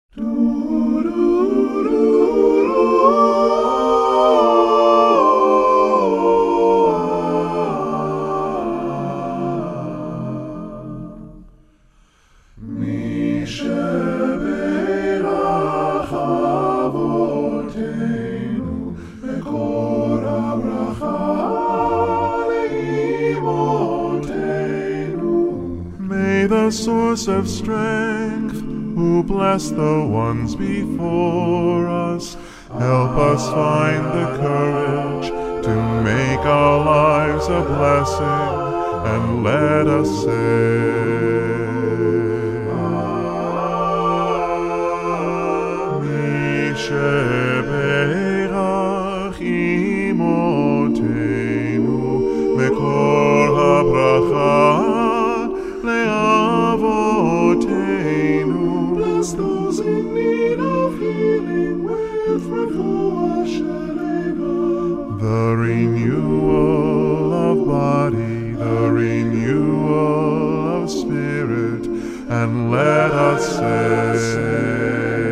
May the source of strength, who bless the ones before us, help us find the courage to make our lives a blessing, and let us say, Mi sheberach imotenu mekor habracha leavotenu. Bless those in need of healing with refuah shelema. The renewal of body, the renewal of spirit, and let us say,